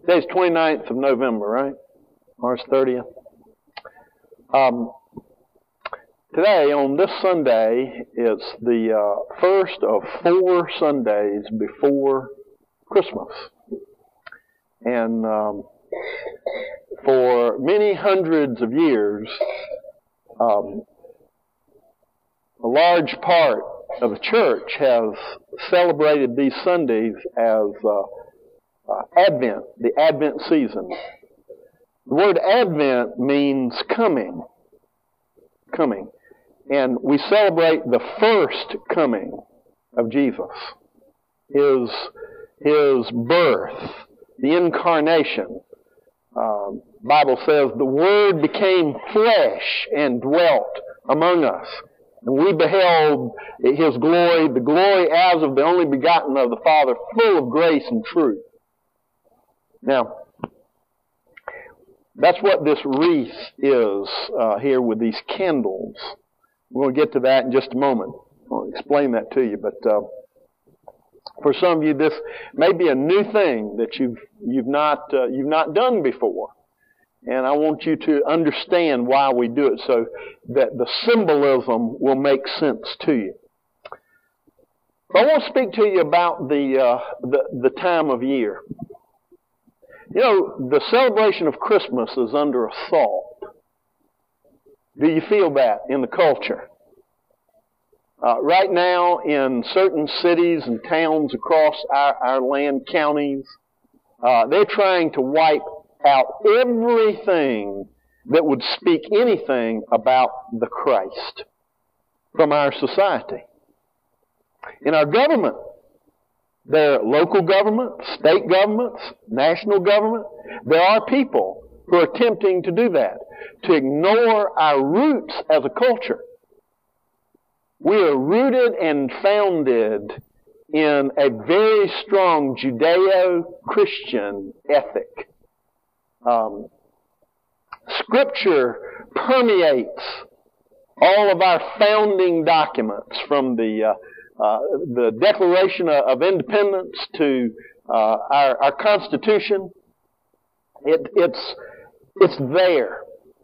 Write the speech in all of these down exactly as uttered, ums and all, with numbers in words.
Today's twenty-ninth of November, right? March thirtieth. Um, today, on this Sunday, it's the uh, first of four Sundays before Christmas. And um, for many hundreds of years, um, a large part of the church has celebrated these Sundays as uh, uh, Advent, the Advent season. The word Advent means coming. Coming. And we celebrate the first coming of Jesus. His, his birth, the incarnation. Uh, Bible says the Word became flesh and dwelt among us. And we beheld His glory, the glory as of the only begotten of the Father, full of grace and truth. Now, that's what this wreath is uh, here with these candles. We're going to get to that in just a moment. I'll explain that to you. But uh, for some of you, this may be a new thing that you've you've not uh, you've not done before. And I want you to understand why we do it so that the symbolism will make sense to you. But I want to speak to you about the uh, the, the time of year. You know, the celebration of Christmas is under assault. Do you feel that in the culture? Uh, right now, in certain cities and towns across our, our land, counties, uh, they're trying to wipe out everything that would speak anything about the Christ from our society. In our government, there are local governments, state governments, national government. There are people who are attempting to do that, to ignore our roots as a culture. We are rooted and founded in a very strong Judeo-Christian ethic. Um, Scripture permeates all of our founding documents, from the uh, uh, the Declaration of Independence to uh, our, our Constitution. It, it's it's there.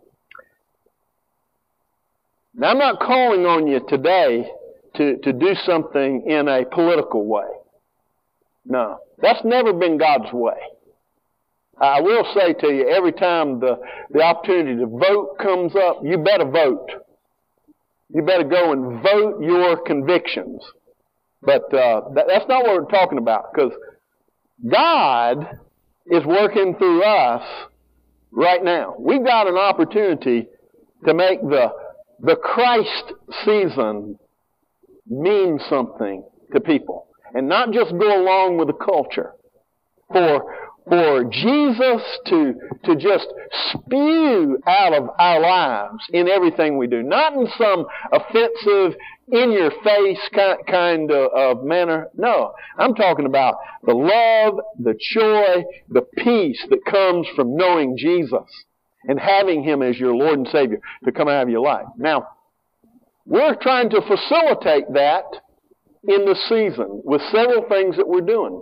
Now, I'm not calling on you today to, to do something in a political way. No, that's never been God's way. I will say to you, every time the, the opportunity to vote comes up, you better vote. You better go and vote your convictions. But uh, that, that's not what we're talking about, because God is working through us right now. We've got an opportunity to make the, the Christ season mean something to people, and not just go along with the culture. For For Jesus to, to just spew out of our lives in everything we do. Not in some offensive, in-your-face kind of manner. No, I'm talking about the love, the joy, the peace that comes from knowing Jesus and having Him as your Lord and Savior to come out of your life. Now, we're trying to facilitate that in the season with several things that we're doing.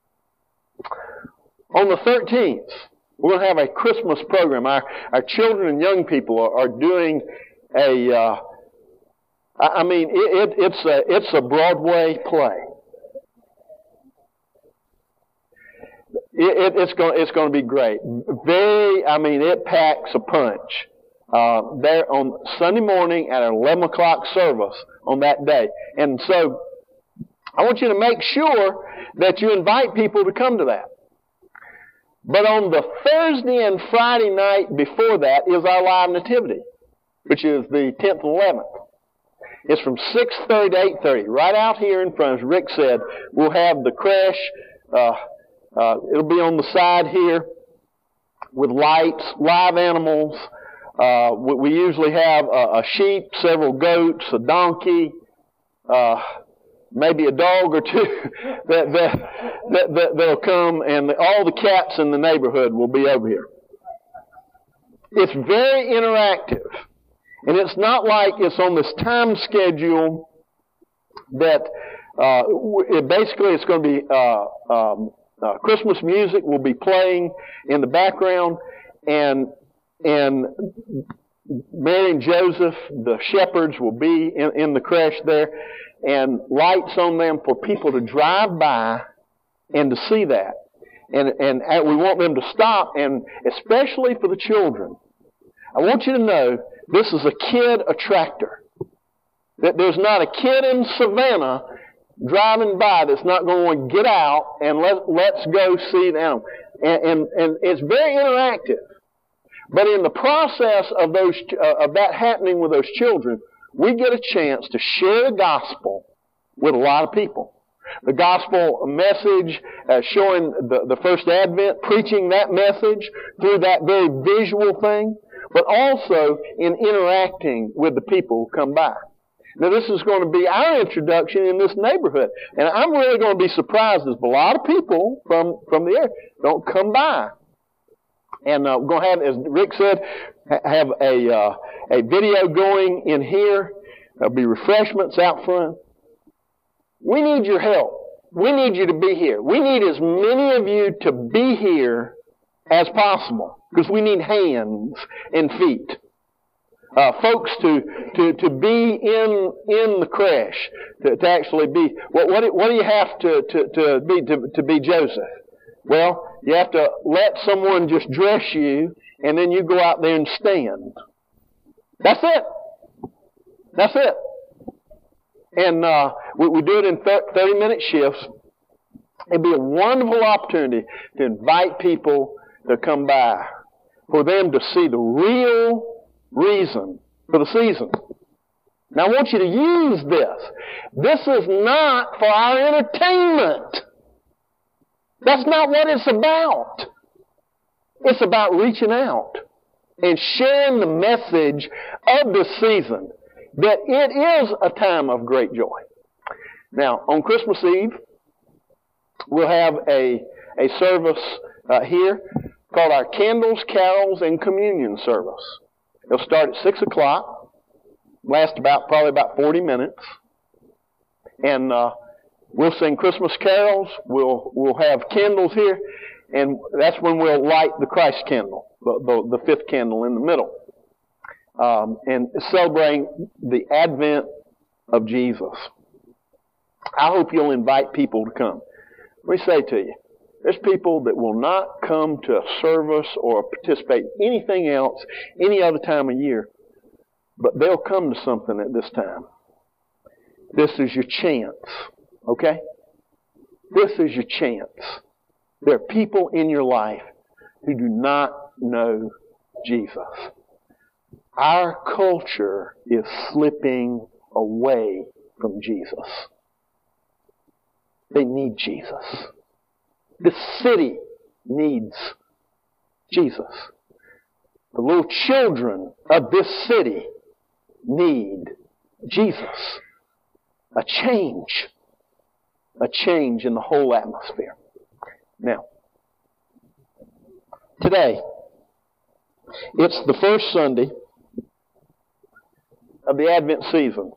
On the thirteenth, we're going to have a Christmas program. Our, our children and young people are, are doing a, uh, I mean, it, it, it's a, it's a Broadway play. It, it, it's going, it's going to be great. Very, I mean, it packs a punch. Uh, there on Sunday morning at our eleven o'clock service on that day. And so, I want you to make sure that you invite people to come to that. But on the Thursday and Friday night before that is our live nativity, which is the tenth and eleventh. It's from six thirty to eight thirty. Right out here in front, as Rick said, we'll have the creche. Uh, uh, it'll be on the side here with lights, live animals. Uh, we, we usually have a, a sheep, several goats, a donkey, uh, maybe a dog or two that, that, that, that, that'll come, and the, all the cats in the neighborhood will be over here. It's very interactive. And it's not like it's on this time schedule that uh, it basically it's going to be uh, um, Uh, Christmas music will be playing in the background, and and Mary and Joseph, the shepherds, will be in, in the creche there, and lights on them for people to drive by and to see that. And, and we want them to stop, and especially for the children. I want you to know this is a kid attractor. That there's not a kid in Savannah driving by that's not going to get out and let, let's go see the animal. And, and, and it's very interactive. But in the process of those uh, of that happening with those children, we get a chance to share the gospel with a lot of people. The gospel message, uh, showing the, the first advent, preaching that message through that very visual thing, but also in interacting with the people who come by. Now, this is going to be our introduction in this neighborhood. And I'm really going to be surprised as a lot of people from, from the area don't come by. And uh, we're going to have, as Rick said, ha- have a, uh, a video going in here. There'll be refreshments out front. We need your help. We need you to be here. We need as many of you to be here as possible, because we need hands and feet. Uh, folks to, to, to be in, in the creche, to, to actually be, what, what, what do you have to, to, to be, to, to be Joseph? Well, you have to let someone just dress you, and then you go out there and stand. That's it. That's it. And, uh, we, we do it in thirty minute shifts. It'd be a wonderful opportunity to invite people to come by, for them to see the real reason for the season. Now I want you to use this. This is not for our entertainment. That's not what it's about. It's about reaching out and sharing the message of the season, that it is a time of great joy. Now, on Christmas Eve, we'll have a, a service uh, here called our Candles, Carols, and Communion service. It'll start at six o'clock, last about probably about forty minutes, and uh, we'll sing Christmas carols. We'll we'll have candles here, and that's when we'll light the Christ candle, the, the, the fifth candle in the middle, um, and celebrating the advent of Jesus. I hope you'll invite people to come. Let me say to you, there's people that will not come to a service or participate in anything else any other time of year, but they'll come to something at this time. This is your chance, okay? This is your chance. There are people in your life who do not know Jesus. Our culture is slipping away from Jesus. They need Jesus. This city needs Jesus. The little children of this city need Jesus. A change. A change in the whole atmosphere. Now, today, it's the first Sunday of the Advent season.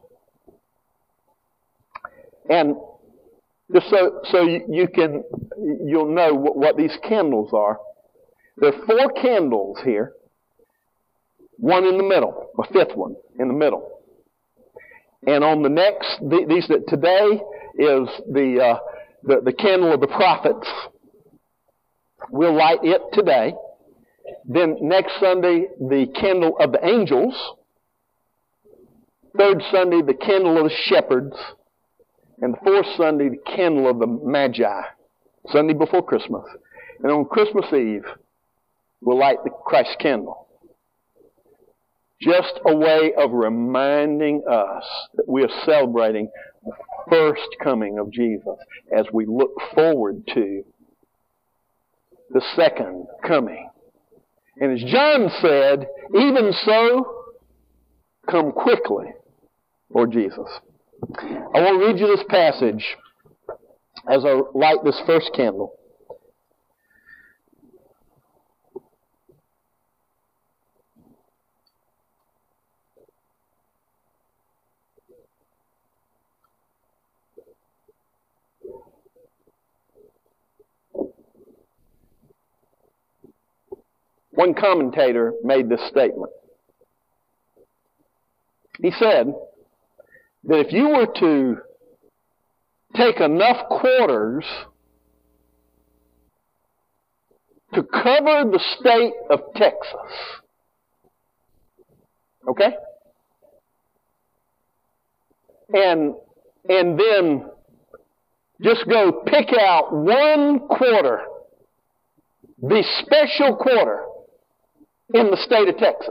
And just so, so you, you can, you'll know what, what these candles are. There are four candles here. One in the middle, a fifth one in the middle. And on the next, the, these today is the, uh, the the candle of the prophets. We'll light it today. Then next Sunday, the candle of the angels. Third Sunday, the candle of the shepherds. And the fourth Sunday, the candle of the Magi, Sunday before Christmas. And on Christmas Eve, we'll light the Christ candle. Just a way of reminding us that we are celebrating the first coming of Jesus as we look forward to the second coming. And as John said, even so, come quickly, Lord Jesus. I want to read you this passage as I light this first candle. One commentator made this statement. He said that if you were to take enough quarters to cover the state of Texas, okay? And, and then just go pick out one quarter, the special quarter in the state of Texas.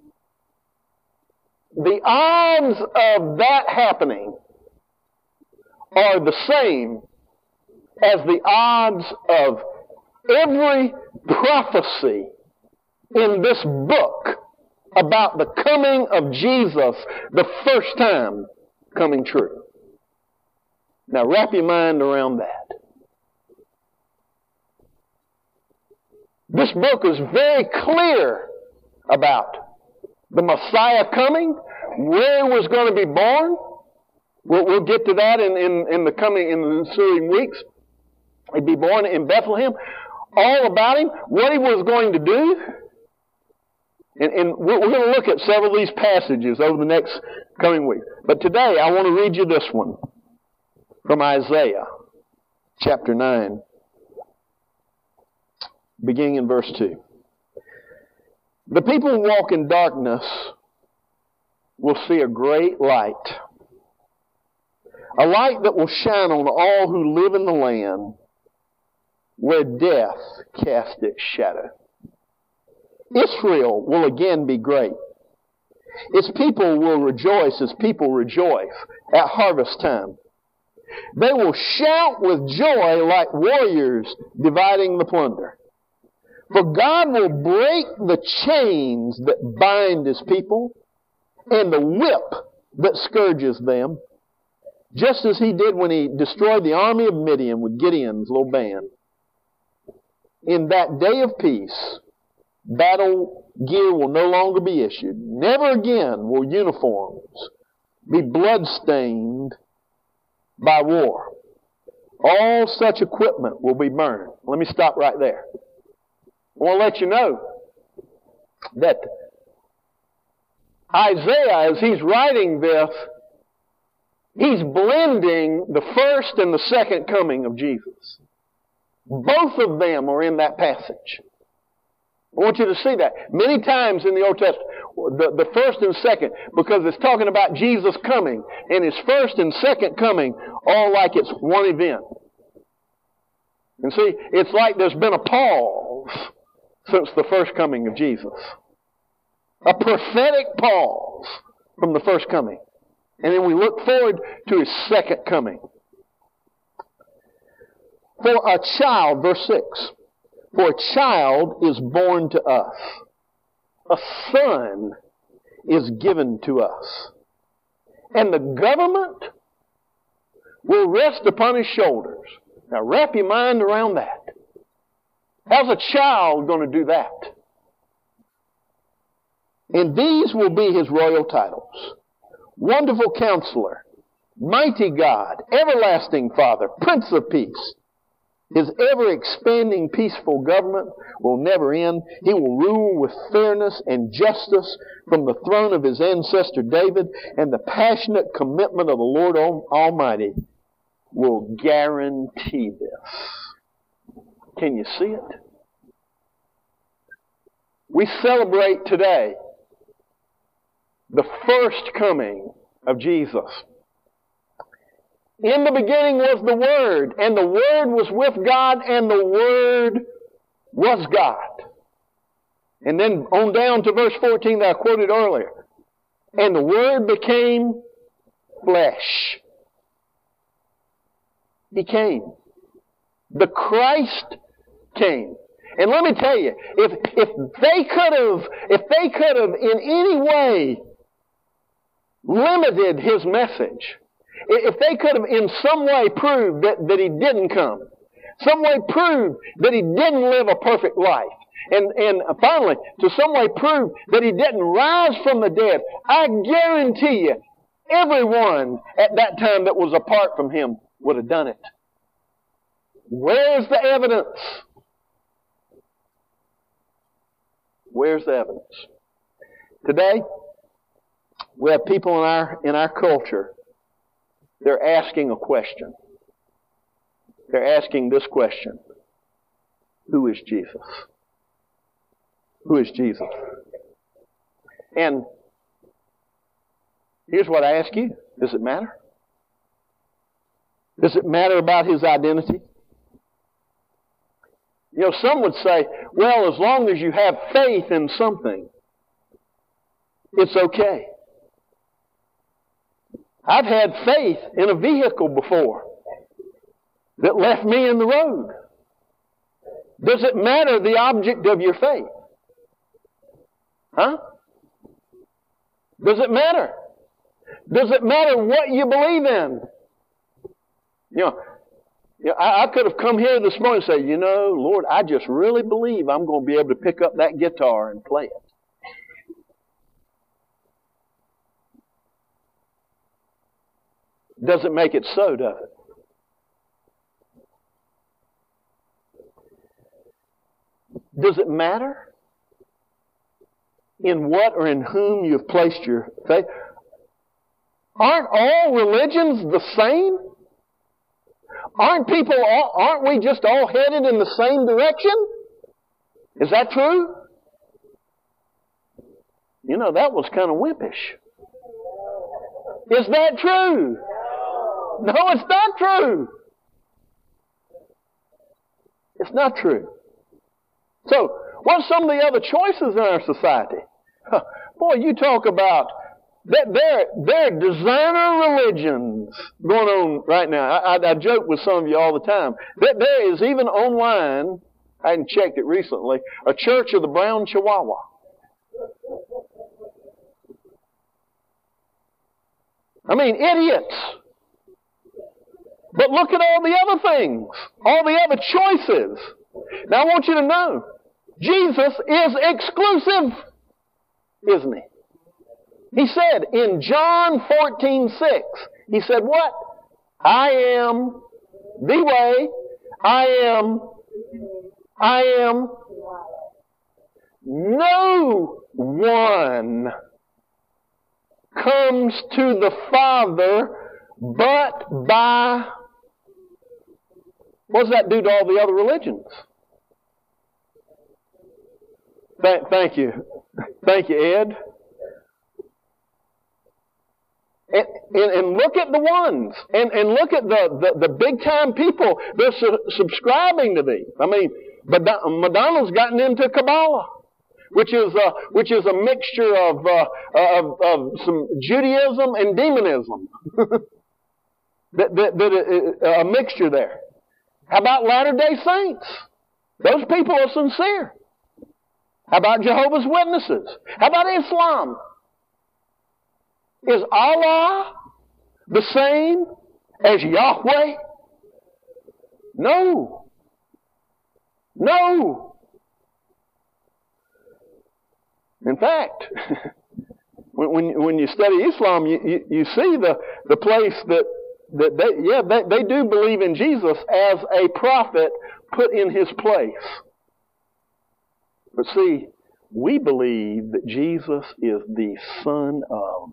The odds of that happening are the same as the odds of every prophecy in this book about the coming of Jesus the first time coming true. Now wrap your mind around that. This book is very clear about the Messiah coming, where he was going to be born. We'll, we'll get to that in, in, in the coming, in the ensuing weeks. He'd be born in Bethlehem. All about him, what he was going to do. And, and we're, we're going to look at several of these passages over the next coming week. But today I want to read you this one from Isaiah chapter nine, beginning in verse two. The people who walk in darkness will see a great light. A light that will shine on all who live in the land where death cast its shadow. Israel will again be great. Its people will rejoice as people rejoice at harvest time. They will shout with joy like warriors dividing the plunder. For God will break the chains that bind His people and the whip that scourges them, just as He did when He destroyed the army of Midian with Gideon's little band. In that day of peace, battle gear will no longer be issued. Never again will uniforms be blood-stained by war. All such equipment will be burned. Let me stop right there. I want to let you know that Isaiah, as he's writing this, he's blending the first and the second coming of Jesus. Both of them are in that passage. I want you to see that. Many times in the Old Testament, the, the first and second, because it's talking about Jesus coming, and His first and second coming all like it's one event. And see, it's like there's been a pause since the first coming of Jesus. A prophetic pause from the first coming. And then we look forward to His second coming. For a child, verse six, for a child is born to us. A son is given to us. And the government will rest upon His shoulders. Now wrap your mind around that. How's a child going to do that? And these will be His royal titles. Wonderful Counselor, Mighty God, Everlasting Father, Prince of Peace. His ever-expanding peaceful government will never end. He will rule with fairness and justice from the throne of His ancestor David, and the passionate commitment of the Lord Almighty will guarantee this. Can you see it? We celebrate today the first coming of Jesus. In the beginning was the Word, and the Word was with God, and the Word was God. And then on down to verse fourteen that I quoted earlier. And the Word became flesh. He came. The Christ came. And let me tell you, if, if they could have, if they could have in any way limited His message, if they could have in some way proved that, that He didn't come, some way proved that He didn't live a perfect life, and, and finally, to some way prove that He didn't rise from the dead, I guarantee you, everyone at that time that was apart from Him would have done it. Where's the evidence? Where's the evidence? Today, we have people in our in our culture, they're asking a question. They're asking this question. Who is Jesus? Who is Jesus? And here's what I ask you. Does it matter? Does it matter about His identity? You know, some would say, well, as long as you have faith in something, it's okay. I've had faith in a vehicle before that left me in the road. Does it matter the object of your faith? Huh? Does it matter? Does it matter what you believe in? You know, you know I, I could have come here this morning and say, you know, Lord, I just really believe I'm going to be able to pick up that guitar and play it. Doesn't make it so, does it? Does it matter in what or in whom you've placed your faith? Aren't all religions the same? Aren't people all, aren't we just all headed in the same direction? Is that true? You know, that was kind of wimpish. Is that true? No, it's not true. It's not true. So, what are some of the other choices in our society? Huh, boy, you talk about that there, there are designer religions going on right now. I, I, I joke with some of you all the time. That there is even online, I hadn't checked it recently, a Church of the Brown Chihuahua. I mean, idiots. But look at all the other things, all the other choices. Now I want you to know, Jesus is exclusive, isn't He? He said in John fourteen six, He said what? I am the way, I am, I am. No one comes to the Father but by... What does that do to all the other religions? Th- thank you. Thank you, Ed. And, and, and look at the ones. And, and look at the, the, the big-time people. They're su- subscribing to these. I mean, Madonna's gotten into Kabbalah, which is a, which is a mixture of, uh, of, of some Judaism and demonism. that, that, that, uh, a mixture there. How about Latter-day Saints? Those people are sincere. How about Jehovah's Witnesses? How about Islam? Is Allah the same as Yahweh? No. No. In fact, when, when, when you study Islam, you, you, you see the, the place that That they, yeah, they, they do believe in Jesus as a prophet put in His place. But see, we believe that Jesus is the Son of.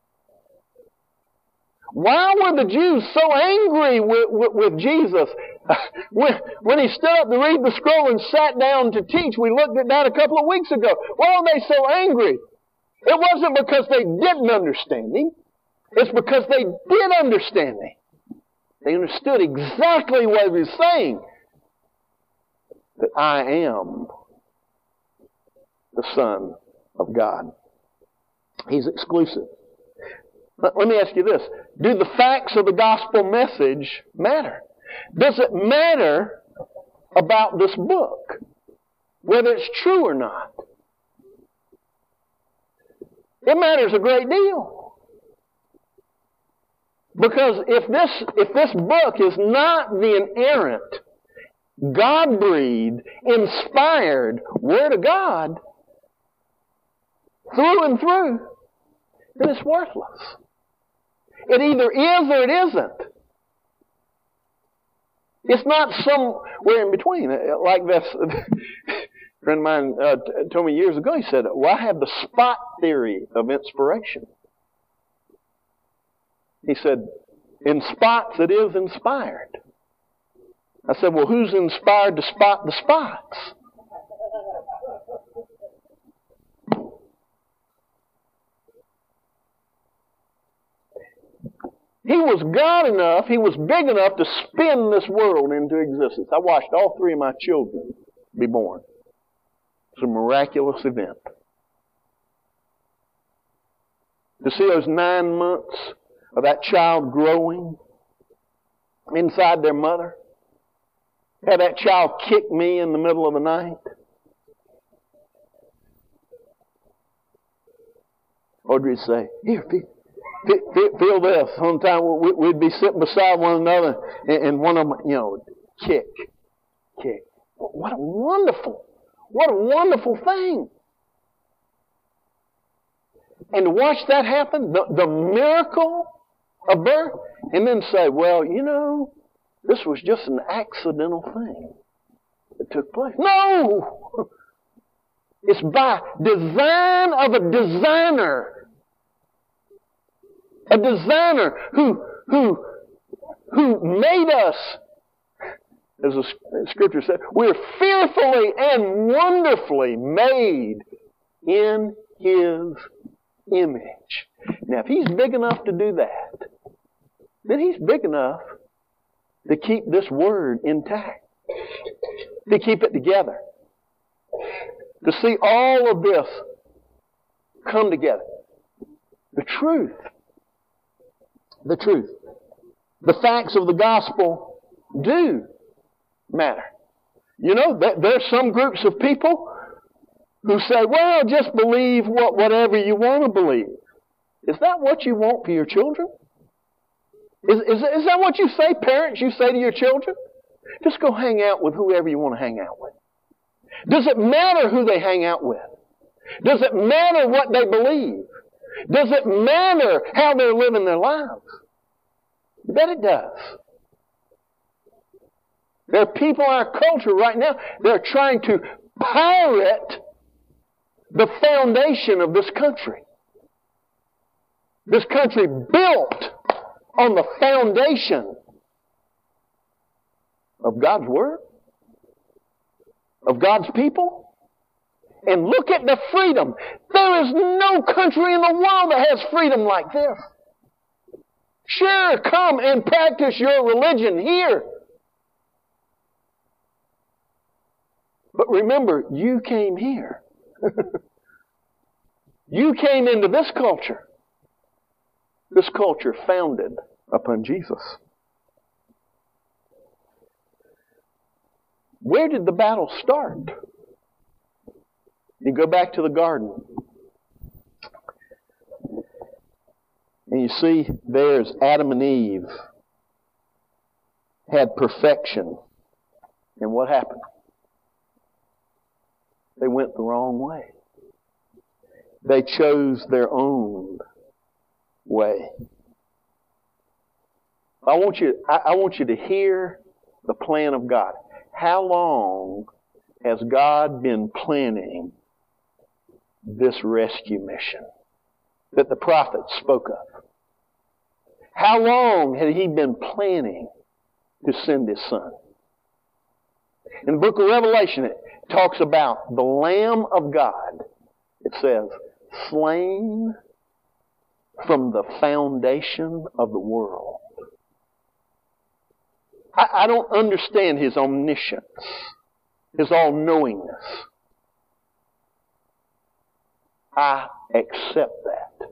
Why were the Jews so angry with, with, with Jesus? when, when He stood up to read the scroll and sat down to teach, we looked at that a couple of weeks ago. Why were they so angry? It wasn't because they didn't understand Him. It's because they did understand Him. They understood exactly what He was saying. That I am the Son of God. He's exclusive. Let me ask you this. Do the facts of the gospel message matter? Does it matter about this book? Whether it's true or not? It matters a great deal. Because if this, if this book is not the inerrant, God-breathed, inspired Word of God, through and through, then it's worthless. It either is or it isn't. It's not somewhere in between. Like this, A friend of mine uh, t- told me years ago, he said, well, I have the spot theory of inspiration. He said, in spots it is inspired. I said, well, who's inspired to spot the spots? He was God enough, He was big enough to spin this world into existence. I watched all three of my children be born. It's a miraculous event. To see those nine months of that child growing inside their mother, have that child kick me in the middle of the night. Audrey'd say, here, feel, feel, feel this. Sometime we'd be sitting beside one another and one of them, you know, kick, kick. What a wonderful, what a wonderful thing. And to watch that happen, the, the miracle of birth, and then say, well, you know, this was just an accidental thing that took place. No! It's by design of a designer. A designer who, who, who made us, as the Scripture said, we're fearfully and wonderfully made in His image. Now, if He's big enough to do that, then He's big enough to keep this Word intact, to keep it together, to see all of this come together. The truth. The truth. The facts of the gospel do matter. You know, there's some groups of people who say, well, just believe what, whatever you want to believe. Is that what you want for your children? Is, is, is that what you say, parents, you say to your children? Just go hang out with whoever you want to hang out with. Does it matter who they hang out with? Does it matter what they believe? Does it matter how they're living their lives? You bet it does. There are people in our culture right now that are trying to pirate the foundation of this country. This country built on the foundation of God's Word, of God's people. And look at the freedom. There is no country in the world that has freedom like this. Sure, come and practice your religion here. But remember, you came here. You came into this culture. This culture founded upon Jesus. Where did the battle start? You go back to the garden. And you see there's Adam and Eve had perfection. And what happened? They went the wrong way. They chose their own way. I want you, I, I want you to hear the plan of God. How long has God been planning this rescue mission that the prophets spoke of? How long had He been planning to send His Son? In the book of Revelation, it talks about the Lamb of God. It says, slain from the foundation of the world. I, I don't understand His omniscience, His all-knowingness. I accept that.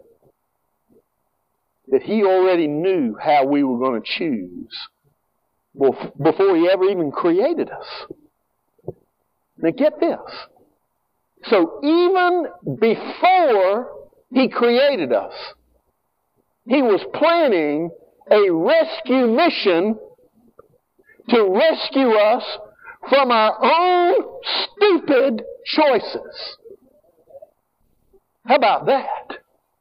That He already knew how we were going to choose before He ever even created us. Now get this. So even before He created us, He was planning a rescue mission to rescue us from our own stupid choices. How about that?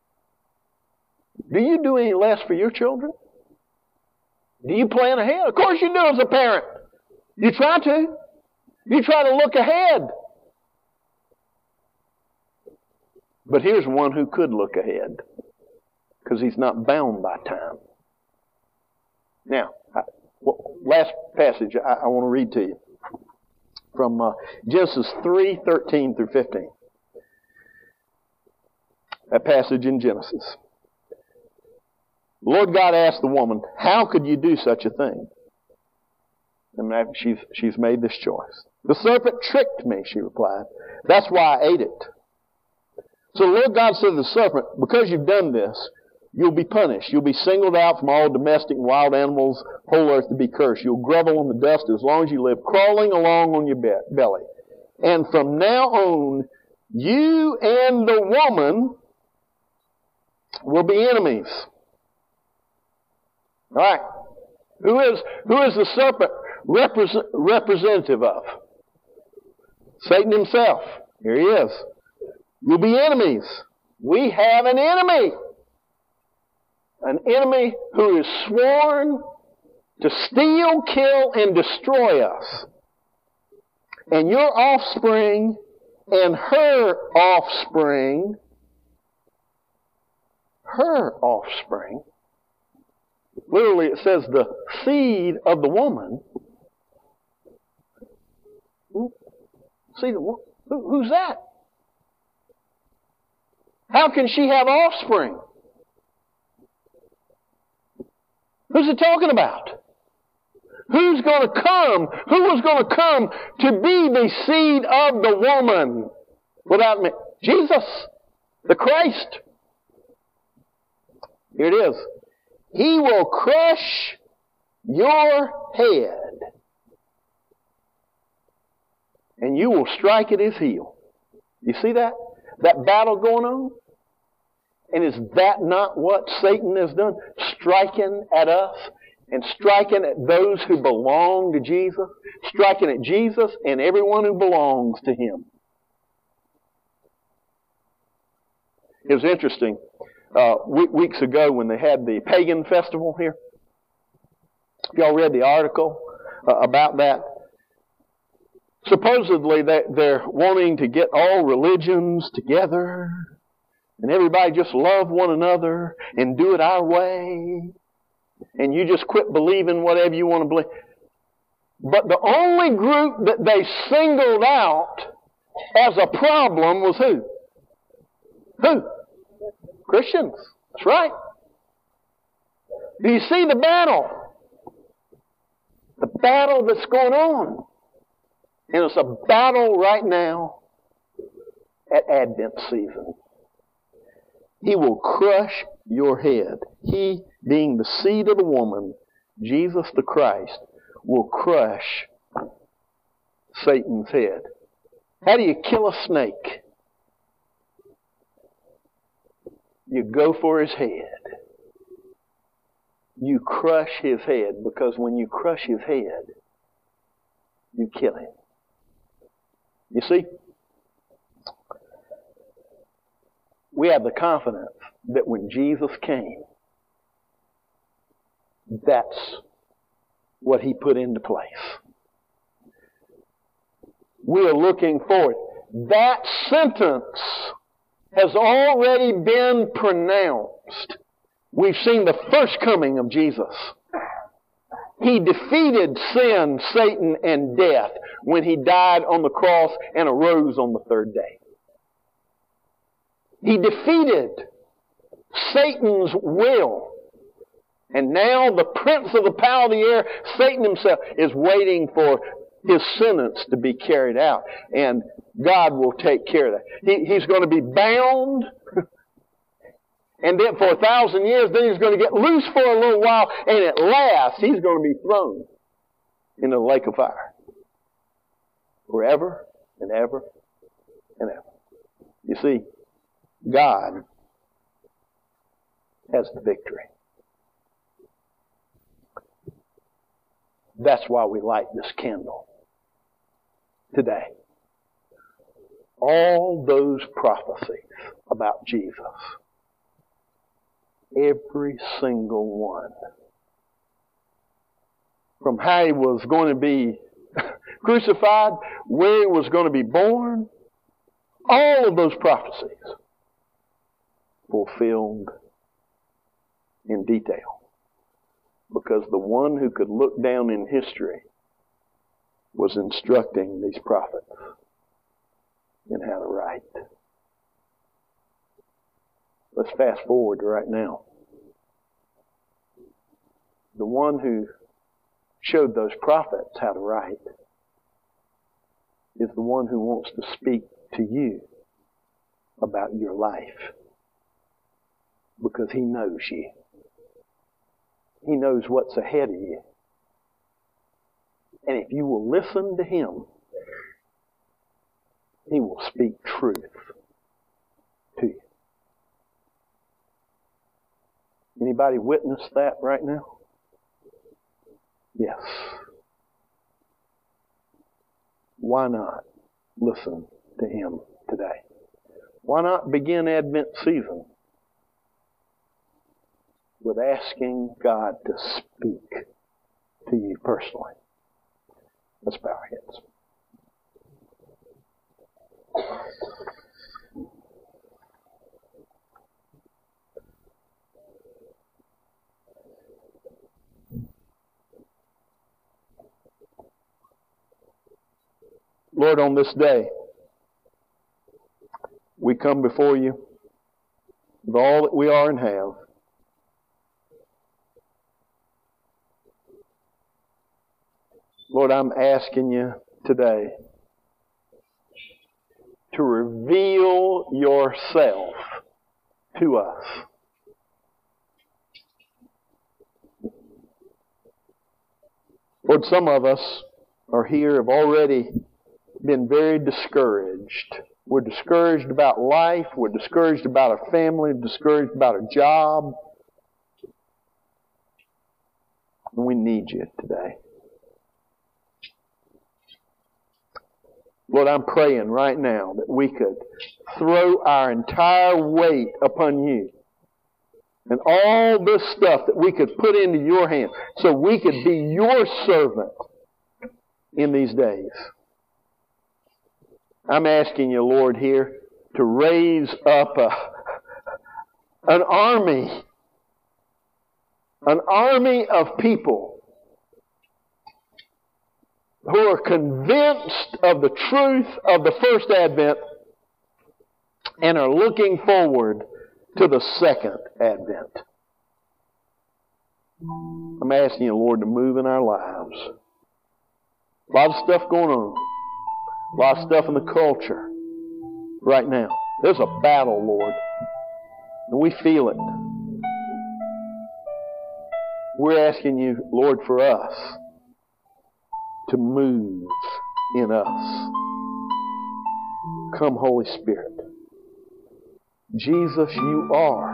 Do you do any less for your children? Do you plan ahead? Of course you do as a parent. You try to. You try to look ahead. But here's one who could look ahead, because he's not bound by time. Now, I, well, last passage I, I want to read to you from uh, Genesis three thirteen through fifteen. That passage in Genesis. The Lord God asked the woman, "How could you do such a thing?" And she's, she's made this choice. "The serpent tricked me," she replied. "That's why I ate it." So the Lord God said to the serpent, "Because you've done this, you'll be punished. You'll be singled out from all domestic and wild animals, whole earth to be cursed. You'll grovel in the dust as long as you live, crawling along on your be- belly. And from now on, you and the woman will be enemies." All right. Who is, who is the serpent represent, representative of? Satan himself. Here he is. You'll be enemies. We have an enemy. An enemy who is sworn to steal, kill, and destroy us. And your offspring and her offspring, her offspring, literally it says the seed of the woman. See, who, who's that? How can she have offspring? Who's it talking about? Who's going to come? Who is going to come to be the seed of the woman? Without me, Jesus, the Christ. Here it is. He will crush your head, and you will strike at his heel. You see that? That battle going on? And is that not what Satan has done? Striking at us and striking at those who belong to Jesus, striking at Jesus and everyone who belongs to him. It was interesting. Uh, weeks ago when they had the pagan festival here. Y'all read the article uh, about that? Supposedly they, they're wanting to get all religions together and everybody just love one another and do it our way. And you just quit believing whatever you want to believe. But the only group that they singled out as a problem was who? Who? Christians. That's right. Do you see the battle? The battle that's going on. And it's a battle right now at Advent season. He will crush your head. He, being the seed of the woman, Jesus the Christ, will crush Satan's head. How do you kill a snake? You go for his head. You crush his head, because when you crush his head, you kill him. You see? We have the confidence that when Jesus came, that's what he put into place. We are looking forward. That sentence has already been pronounced. We've seen the first coming of Jesus. He defeated sin, Satan, and death when he died on the cross and arose on the third day. He defeated Satan's will. And now the prince of the power of the air, Satan himself, is waiting for his sentence to be carried out. And God will take care of that. He, he's going to be bound. And then for a thousand years, then he's going to get loose for a little while. And at last, he's going to be thrown into the lake of fire. Forever and ever and ever. You see, God has the victory. That's why we light this candle today. All those prophecies about Jesus, every single one, from how he was going to be crucified, where he was going to be born, all of those prophecies fulfilled in detail. Because the one who could look down in history was instructing these prophets in how to write. Let's fast forward to right now. The one who showed those prophets how to write is the one who wants to speak to you about your life. Because He knows you. He knows what's ahead of you. And if you will listen to Him, He will speak truth to you. Anybody witness that right now? Yes. Why not listen to Him today? Why not begin Advent season with asking God to speak to you personally? Let's bow our heads. Lord, on this day, we come before You with all that we are and have. Lord, I'm asking You today to reveal Yourself to us. Lord, some of us are here, have already been very discouraged. We're discouraged about life. We're discouraged about our family. Discouraged about our job. And we need You today. Lord, I'm praying right now that we could throw our entire weight upon You. And all this stuff that we could put into Your hands so we could be Your servant in these days. I'm asking You, Lord, here to raise up a, an army, an army of people who are convinced of the truth of the first Advent and are looking forward to the second Advent. I'm asking You, Lord, to move in our lives. A lot of stuff going on. A lot of stuff in the culture right now. There's a battle, Lord. And we feel it. We're asking You, Lord, for us to move in us. Come, Holy Spirit. Jesus, You are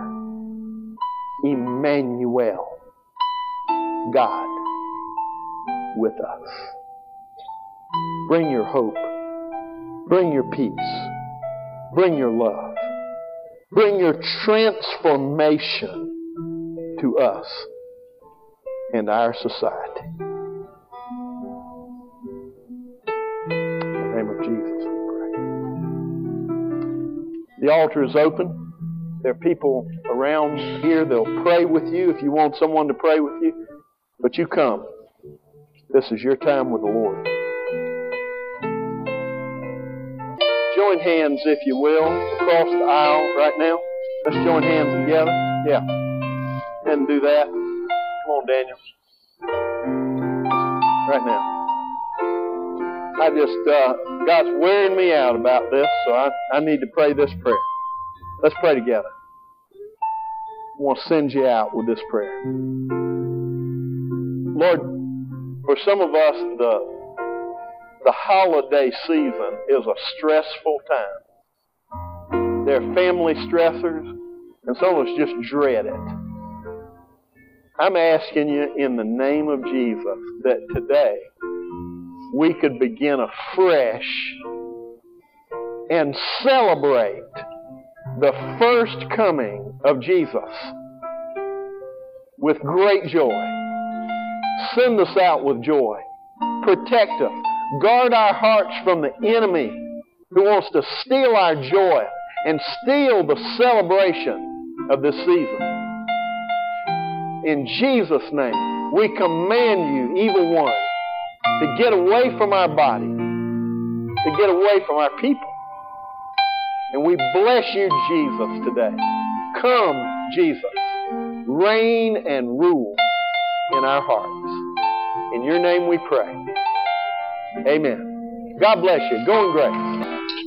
Emmanuel, God with us. Bring Your hope. Bring Your peace. Bring Your love. Bring Your transformation to us and our society. In the name of Jesus, we pray. The altar is open. There are people around here that'll pray with you if you want someone to pray with you. But you come. This is your time with the Lord. Join hands, if you will, across the aisle right now. Let's join hands together. Yeah. And do that. Come on, Daniel. Right now. I just, uh, God's wearing me out about this, so I, I need to pray this prayer. Let's pray together. I want to send you out with this prayer. Lord, for some of us, the The holiday season is a stressful time. There are family stressors, and some of us just dread it. I'm asking You in the name of Jesus that today we could begin afresh and celebrate the first coming of Jesus with great joy. Send us out with joy. Protect us. Guard our hearts from the enemy who wants to steal our joy and steal the celebration of this season. In Jesus' name, we command you, evil one, to get away from our body, to get away from our people. And we bless you, Jesus, today. Come, Jesus, reign and rule in our hearts. In your name we pray. Amen. God bless you. Go in grace.